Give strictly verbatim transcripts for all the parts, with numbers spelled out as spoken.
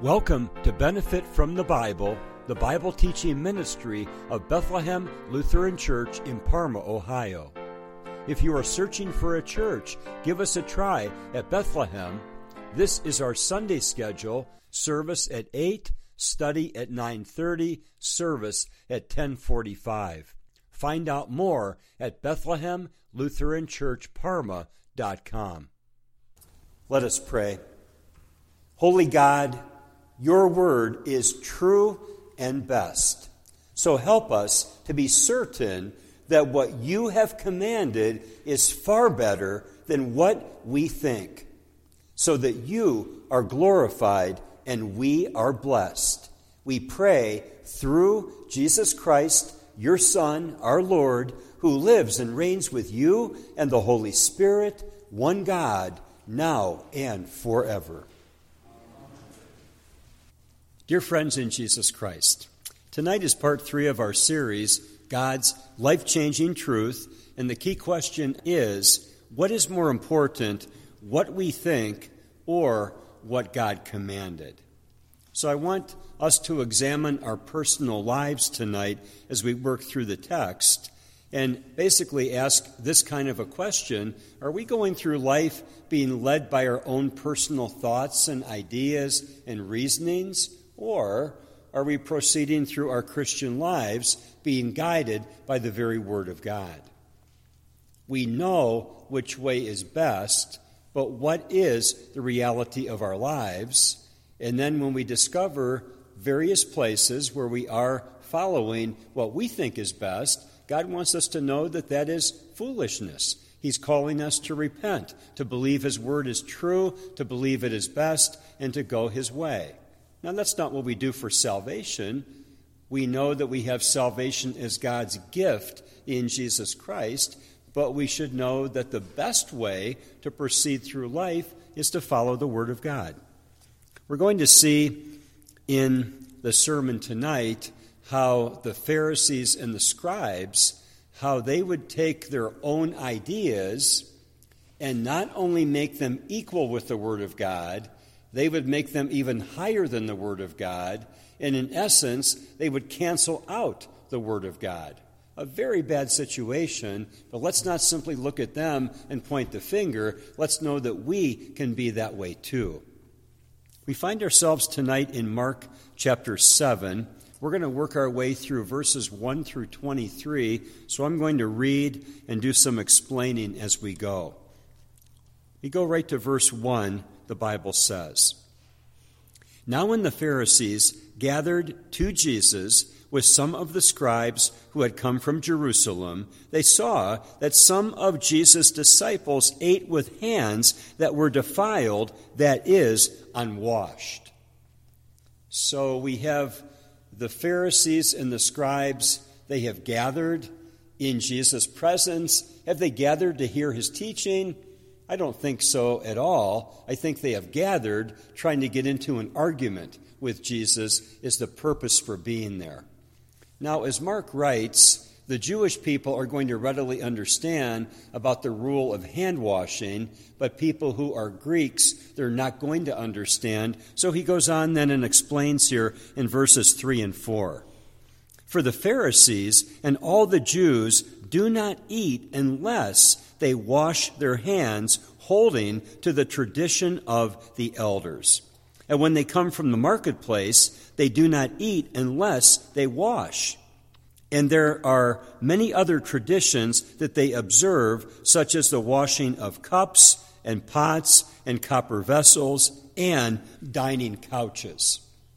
Welcome to Benefit from the Bible, the Bible teaching ministry of Bethlehem Lutheran Church in Parma, Ohio. If you are searching for a church, give us a try at Bethlehem. This is our Sunday schedule: service at eight, study at nine thirty, service at ten forty-five. Find out more at Bethlehem Lutheran Church Parma dot com. Let us pray. Holy God, your word is true and best. So help us to be certain that what you have commanded is far better than what we think, so that you are glorified and we are blessed. We pray through Jesus Christ, your Son, our Lord, who lives and reigns with you and the Holy Spirit, one God, now and forever. Dear friends in Jesus Christ, tonight is part three of our series, God's Life-Changing Truth, and the key question is, what is more important, what we think or what God commanded? So I want us to examine our personal lives tonight as we work through the text and basically ask this kind of a question: are we going through life being led by our own personal thoughts and ideas and reasonings? Or are we proceeding through our Christian lives being guided by the very Word of God? We know which way is best, but what is the reality of our lives? And then when we discover various places where we are following what we think is best, God wants us to know that that is foolishness. He's calling us to repent, to believe His Word is true, to believe it is best, and to go His way. Now, that's not what we do for salvation. We know that we have salvation as God's gift in Jesus Christ, but we should know that the best way to proceed through life is to follow the Word of God. We're going to see in the sermon tonight how the Pharisees and the scribes, how they would take their own ideas and not only make them equal with the Word of God, they would make them even higher than the Word of God, and in essence, they would cancel out the Word of God. A very bad situation, but let's not simply look at them and point the finger. Let's know that we can be that way too. We find ourselves tonight in Mark chapter seven. We're going to work our way through verses one through twenty-three, so I'm going to read and do some explaining as we go. We go right to verse one. The Bible says, "Now when the Pharisees gathered to Jesus with some of the scribes who had come from Jerusalem, they saw that some of Jesus' disciples ate with hands that were defiled, that is, unwashed." So we have the Pharisees and the scribes. They have gathered in Jesus' presence. Have they gathered to hear His teaching? I don't think so at all. I think they have gathered trying to get into an argument with Jesus is the purpose for being there. Now, as Mark writes, the Jewish people are going to readily understand about the rule of hand washing, but people who are Greeks, they're not going to understand. So he goes on then and explains here in verses three and four. "For the Pharisees and all the Jews do not eat unless they wash their hands, holding to the tradition of the elders. And when they come from the marketplace, they do not eat unless they wash. And there are many other traditions that they observe, such as the washing of cups and pots and copper vessels and dining couches."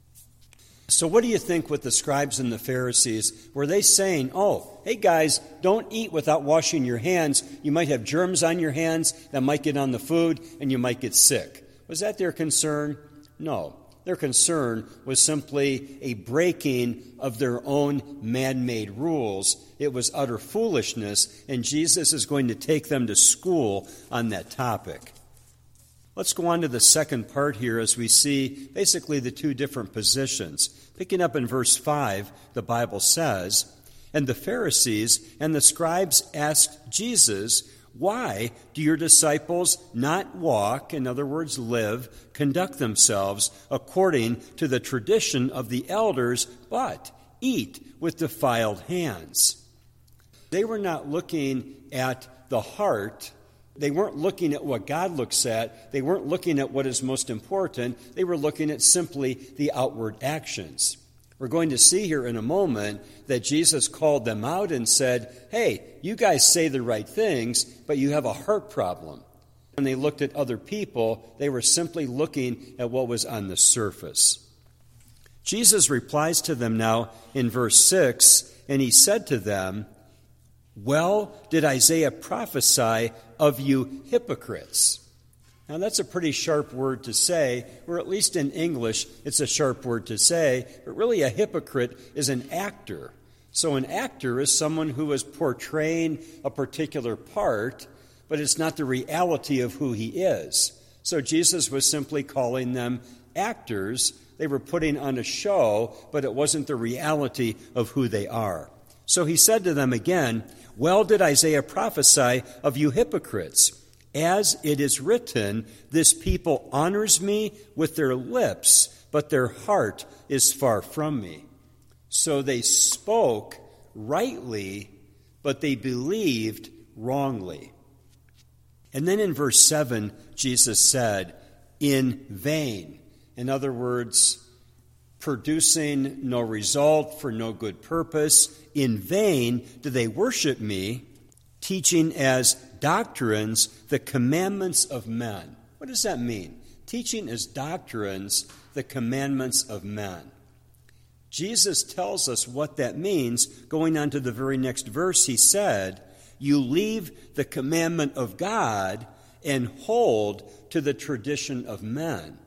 So what do you think with the scribes and the Pharisees? Were they saying, oh, hey guys, don't eat without washing your hands. You might have germs on your hands that might get on the food and you might get sick. Was that their concern? No. Their concern was simply a breaking of their own man-made rules. It was utter foolishness, and Jesus is going to take them to school on that topic. Let's go on to the second part here as we see basically the two different positions. Picking up in verse five, the Bible says, "And the Pharisees and the scribes asked Jesus, why do your disciples not walk, in other words, live, conduct themselves according to the tradition of the elders, but eat with defiled hands? They were not looking at the heart. They weren't looking at what God looks at. They weren't looking at what is most important. They were looking at simply the outward actions. We're going to see here in a moment that Jesus called them out and said, hey, you guys say the right things, but you have a heart problem. When they looked at other people, they were simply looking at what was on the surface. Jesus replies to them now in verse six, and he said to them, well, did Isaiah prophesy of you hypocrites? Now, that's a pretty sharp word to say, or at least in English, it's a sharp word to say, but really a hypocrite is an actor. So an actor is someone who is portraying a particular part, but it's not the reality of who he is. So Jesus was simply calling them actors. They were putting on a show, but it wasn't the reality of who they are. So he said to them again, well, did Isaiah prophesy of you hypocrites? As it is written, this people honors me with their lips, but their heart is far from me. So they spoke rightly, but they believed wrongly. And then in verse seven, Jesus said, in vain. In other words, producing no result for no good purpose. In vain do they worship me, teaching as doctrines the commandments of men. What does that mean? Teaching as doctrines the commandments of men. Jesus tells us what that means. Going on to the very next verse, he said, you leave the commandment of God and hold to the tradition of men.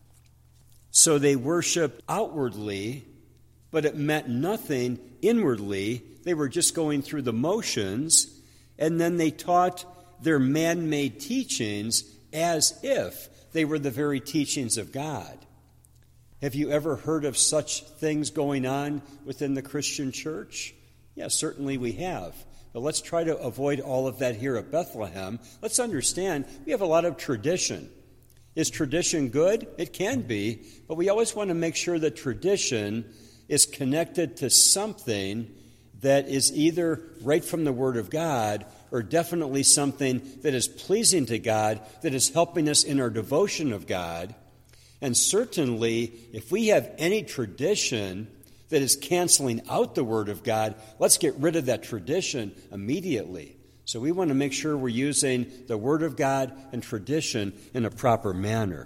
So they worshiped outwardly, but it meant nothing inwardly. They were just going through the motions, and then they taught their man-made teachings as if they were the very teachings of God. Have you ever heard of such things going on within the Christian church? Yes, certainly we have. But let's try to avoid all of that here at Bethlehem. Let's understand we have a lot of tradition. Is tradition good? It can be, but we always want to make sure that tradition is connected to something that is either right from the Word of God or definitely something that is pleasing to God, that is helping us in our devotion of God. And certainly, if we have any tradition that is canceling out the Word of God, let's get rid of that tradition immediately. So we want to make sure we're using the Word of God and tradition in a proper manner.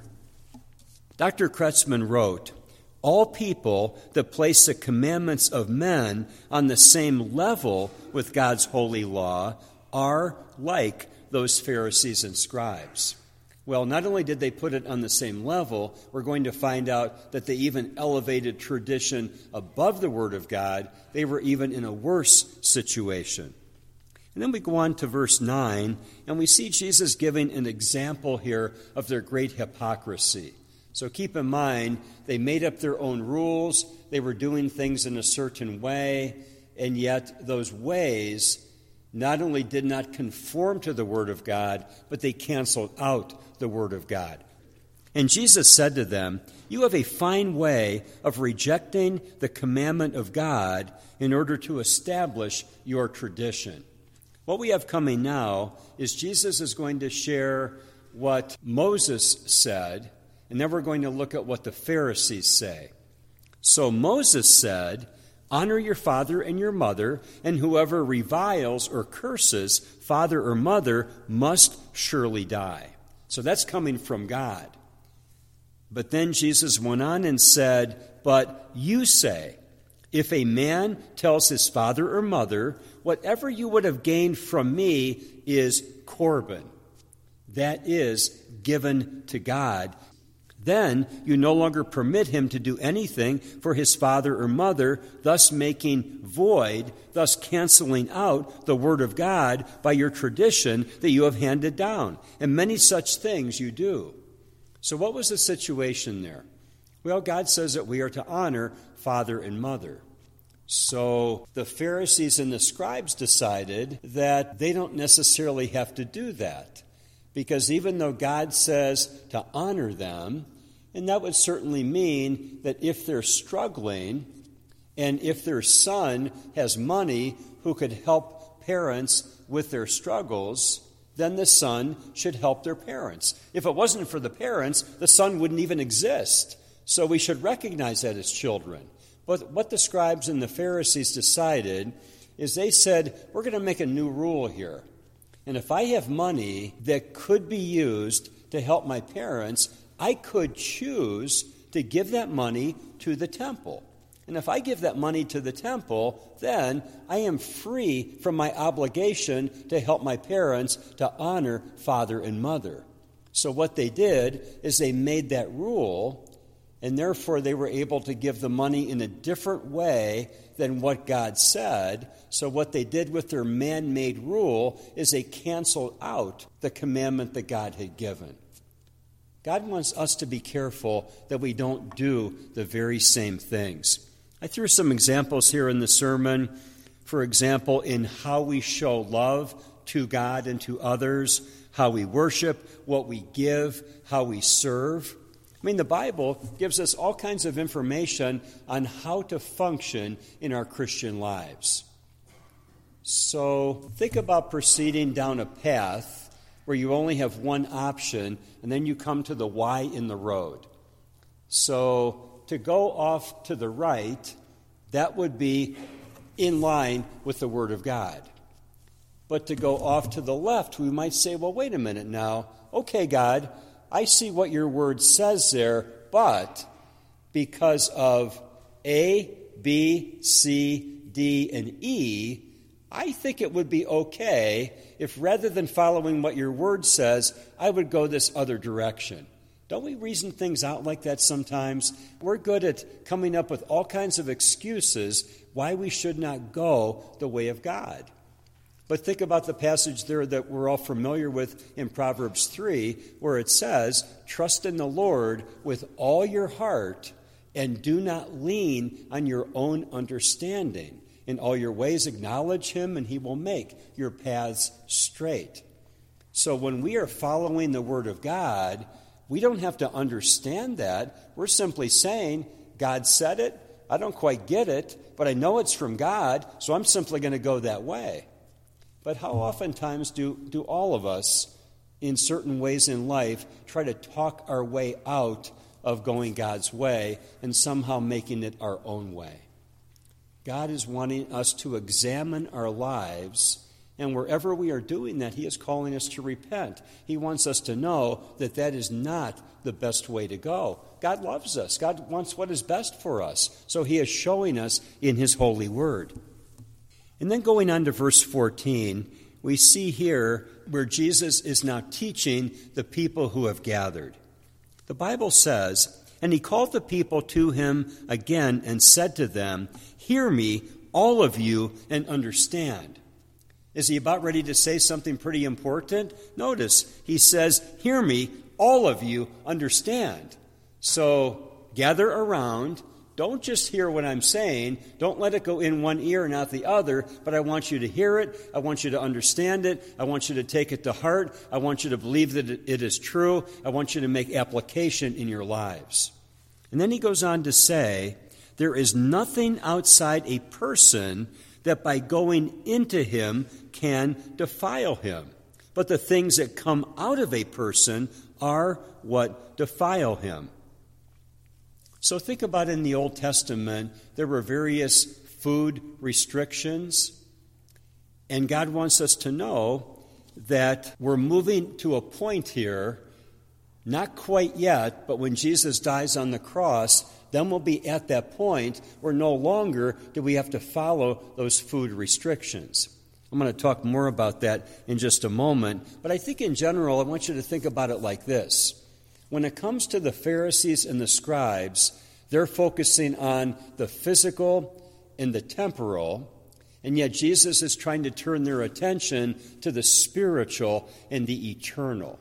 Doctor Kretzmann wrote, all people that place the commandments of men on the same level with God's holy law are like those Pharisees and scribes. Well, not only did they put it on the same level, we're going to find out that they even elevated tradition above the Word of God. They were even in a worse situation. And then we go on to verse nine, and we see Jesus giving an example here of their great hypocrisy. So keep in mind, they made up their own rules, they were doing things in a certain way, and yet those ways not only did not conform to the Word of God, but they canceled out the Word of God. And Jesus said to them, you have a fine way of rejecting the commandment of God in order to establish your tradition. What we have coming now is Jesus is going to share what Moses said, and then we're going to look at what the Pharisees say. So Moses said, honor your father and your mother, and whoever reviles or curses father or mother must surely die. So that's coming from God. But then Jesus went on and said, but you say, if a man tells his father or mother, whatever you would have gained from me is Corban, that is given to God, then you no longer permit him to do anything for his father or mother, thus making void, thus canceling out the Word of God by your tradition that you have handed down. And many such things you do. So what was the situation there? Well, God says that we are to honor father and mother. So the Pharisees and the scribes decided that they don't necessarily have to do that, because even though God says to honor them, and that would certainly mean that if they're struggling and if their son has money who could help parents with their struggles, then the son should help their parents. If it wasn't for the parents, the son wouldn't even exist. So we should recognize that as children. But what the scribes and the Pharisees decided is they said, we're going to make a new rule here. And if I have money that could be used to help my parents, I could choose to give that money to the temple. And if I give that money to the temple, then I am free from my obligation to help my parents to honor father and mother. So what they did is they made that rule, and therefore they were able to give the money in a different way than what God said. So what they did with their man-made rule is they canceled out the commandment that God had given. God wants us to be careful that we don't do the very same things. I threw some examples here in the sermon, for example, in how we show love to God and to others, how we worship, what we give, how we serve. I mean, the Bible gives us all kinds of information on how to function in our Christian lives. So think about proceeding down a path where you only have one option, and then you come to the Y in the road. So to go off to the right, that would be in line with the Word of God. But to go off to the left, we might say, well, wait a minute now. Okay, God, I see what your Word says there, but because of A, B, C, D, and E, I think it would be okay if rather than following what your Word says, I would go this other direction. Don't we reason things out like that sometimes? We're good at coming up with all kinds of excuses why we should not go the way of God. But think about the passage there that we're all familiar with in Proverbs three, where it says, trust in the Lord with all your heart and do not lean on your own understanding. In all your ways acknowledge him, and he will make your paths straight. So when we are following the Word of God, we don't have to understand that. We're simply saying, God said it, I don't quite get it, but I know it's from God, so I'm simply going to go that way. But how oftentimes do, do all of us, in certain ways in life, try to talk our way out of going God's way and somehow making it our own way? God is wanting us to examine our lives, and wherever we are doing that, he is calling us to repent. He wants us to know that that is not the best way to go. God loves us. God wants what is best for us. So he is showing us in his holy word. And then going on to verse fourteen, we see here where Jesus is now teaching the people who have gathered. The Bible says, and he called the people to him again and said to them, hear me, all of you, and understand. Is he about ready to say something pretty important? Notice, he says, hear me, all of you, understand. So gather around. Don't just hear what I'm saying. Don't let it go in one ear and out the other, but I want you to hear it. I want you to understand it. I want you to take it to heart. I want you to believe that it is true. I want you to make application in your lives. And then he goes on to say, there is nothing outside a person that by going into him can defile him. But the things that come out of a person are what defile him. So think about in the Old Testament, there were various food restrictions. And God wants us to know that we're moving to a point here, not quite yet, but when Jesus dies on the cross, then we'll be at that point where no longer do we have to follow those food restrictions. I'm going to talk more about that in just a moment. But I think in general, I want you to think about it like this. When it comes to the Pharisees and the scribes, they're focusing on the physical and the temporal, and yet Jesus is trying to turn their attention to the spiritual and the eternal.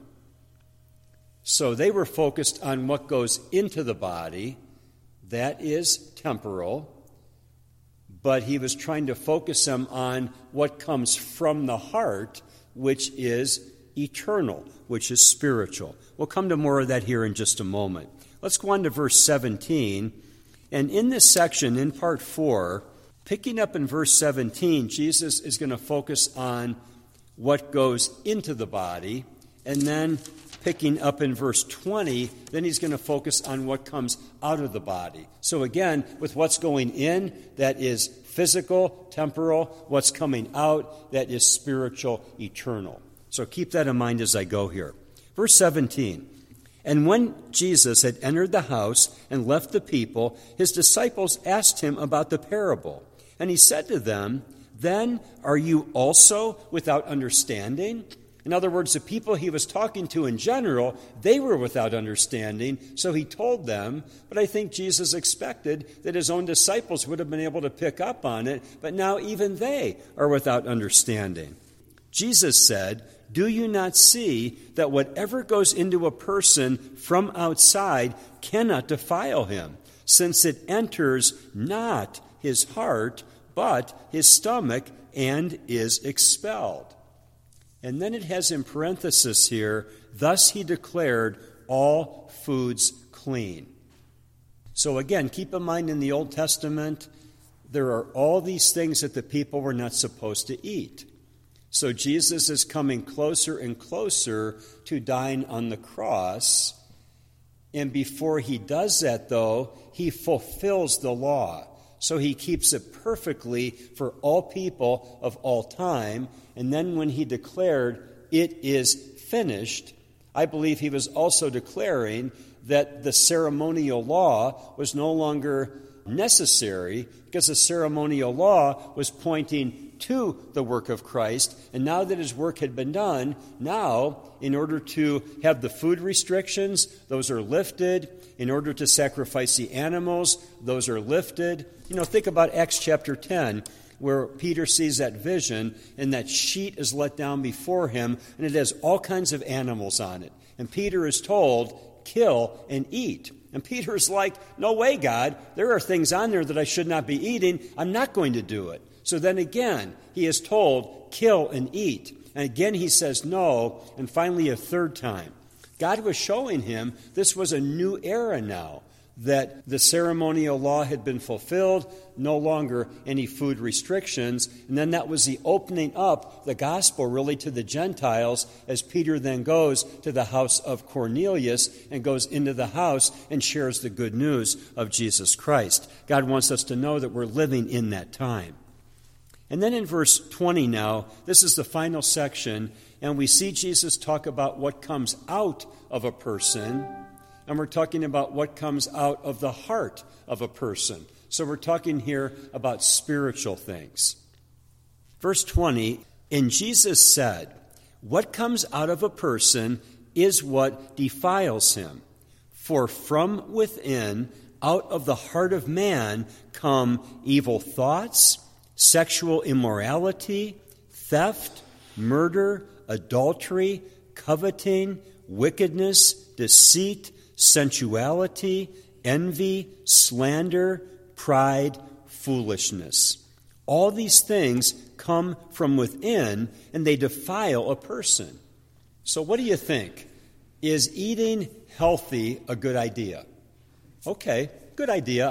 So they were focused on what goes into the body. That is temporal. but he was trying to focus them on what comes from the heart, which is eternal, which is spiritual. We'll come to more of that here in just a moment. Let's go on to verse seventeen. And in this section, in part four, picking up in verse seventeen, Jesus is going to focus on what goes into the body, and then picking up in verse twenty, then he's going to focus on what comes out of the body. So again, with what's going in, that is physical, temporal. What's coming out, that is spiritual, eternal. So keep that in mind as I go here. Verse seventeen, and when Jesus had entered the house and left the people, his disciples asked him about the parable. And he said to them, then are you also without understanding? In other words, the people he was talking to in general, they were without understanding, so he told them. But I think Jesus expected that his own disciples would have been able to pick up on it, but now even they are without understanding. Jesus said, do you not see that whatever goes into a person from outside cannot defile him, since it enters not his heart, but his stomach, and is expelled? And then it has in parenthesis here, thus he declared all foods clean. So again, keep in mind in the Old Testament, there are all these things that the people were not supposed to eat. So Jesus is coming closer and closer to dying on the cross. And before he does that, though, he fulfills the law. So he keeps it perfectly for all people of all time. And then when he declared, it is finished, I believe he was also declaring that the ceremonial law was no longer necessary, because the ceremonial law was pointing to the work of Christ. And now that his work had been done, now, in order to have the food restrictions, those are lifted. In order to sacrifice the animals, those are lifted. You know, think about Acts chapter ten, where Peter sees that vision, and that sheet is let down before him, and it has all kinds of animals on it. And Peter is told, kill and eat. And Peter is like, no way, God. There are things on there that I should not be eating. I'm not going to do it. So then again, he is told, kill and eat. And again he says no, and finally a third time. God was showing him this was a new era now, that the ceremonial law had been fulfilled, no longer any food restrictions. And then that was the opening up the gospel really to the Gentiles, as Peter then goes to the house of Cornelius and goes into the house and shares the good news of Jesus Christ. God wants us to know that we're living in that time. And then in verse twenty now, this is the final section, and we see Jesus talk about what comes out of a person, and we're talking about what comes out of the heart of a person. So we're talking here about spiritual things. Verse twenty, and Jesus said, what comes out of a person is what defiles him. For from within, out of the heart of man, come evil thoughts, sexual immorality, theft, murder, adultery, coveting, wickedness, deceit, sensuality, envy, slander, pride, foolishness. All these things come from within, and they defile a person. So what do you think? Is eating healthy a good idea? Okay, good idea.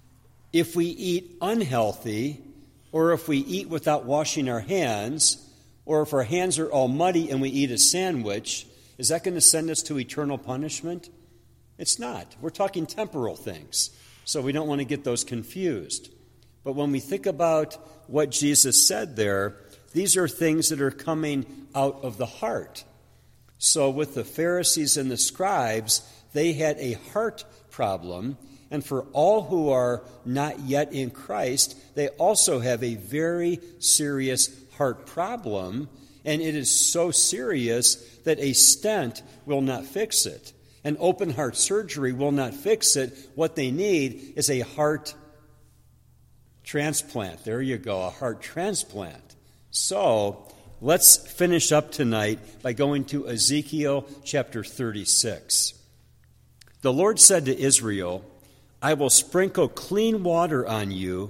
If we eat unhealthy, or if we eat without washing our hands, or if our hands are all muddy and we eat a sandwich, is that going to send us to eternal punishment? It's not. We're talking temporal things, so we don't want to get those confused. But when we think about what Jesus said there, these are things that are coming out of the heart. So with the Pharisees and the scribes, they had a heart problem. And for all who are not yet in Christ, they also have a very serious heart problem. And it is so serious that a stent will not fix it. An open heart surgery will not fix it. What they need is a heart transplant. There you go, a heart transplant. So let's finish up tonight by going to Ezekiel chapter thirty-six. The Lord said to Israel, I will sprinkle clean water on you,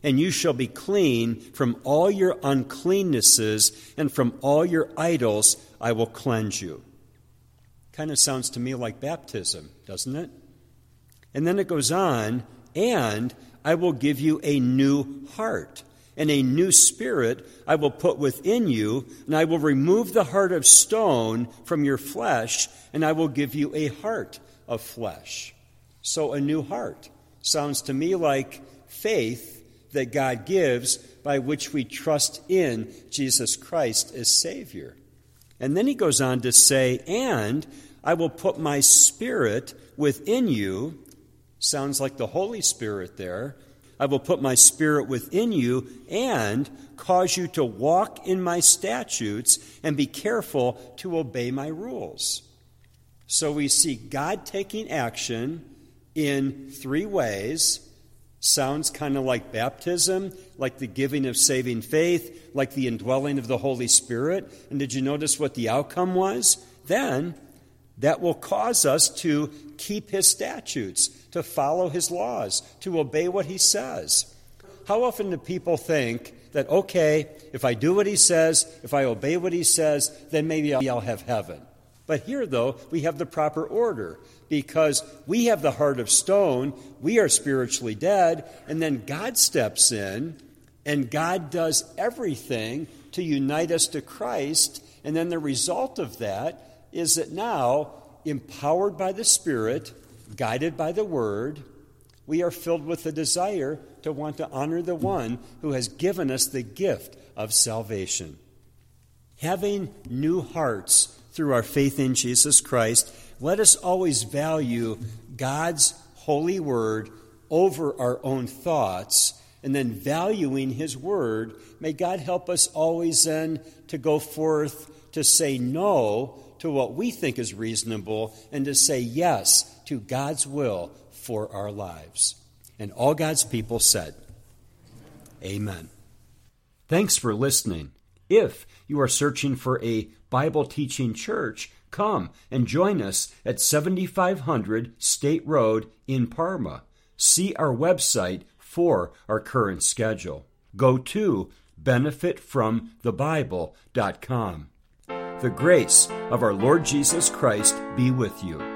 and you shall be clean from all your uncleannesses, and from all your idols I will cleanse you. Kind of sounds to me like baptism, doesn't it? And then it goes on, and I will give you a new heart, and a new spirit I will put within you, and I will remove the heart of stone from your flesh, and I will give you a heart of flesh. So a new heart sounds to me like faith that God gives by which we trust in Jesus Christ as Savior. And then he goes on to say, and I will put my spirit within you. Sounds like the Holy Spirit there. I will put my spirit within you and cause you to walk in my statutes and be careful to obey my rules. So we see God taking action in three ways. Sounds kind of like baptism, like the giving of saving faith, like the indwelling of the Holy Spirit. And did you notice what the outcome was? Then that will cause us to keep his statutes, to follow his laws, to obey what he says. How often do people think that, okay, if I do what he says, if I obey what he says, then maybe I'll have heaven? But here, though, we have the proper order, because we have the heart of stone, we are spiritually dead, and then God steps in, and God does everything to unite us to Christ, and then the result of that is that now, empowered by the Spirit, guided by the Word, we are filled with the desire to want to honor the one who has given us the gift of salvation. Having new hearts through our faith in Jesus Christ, let us always value God's holy word over our own thoughts, and then valuing his word, may God help us always then to go forth to say no to what we think is reasonable and to say yes to God's will for our lives. And all God's people said, Amen. Thanks for listening. If you are searching for a Bible teaching church, come and join us at seventy-five hundred State Road in Parma. See our website for our current schedule. Go to benefit from the bible dot com. The grace of our Lord Jesus Christ be with you.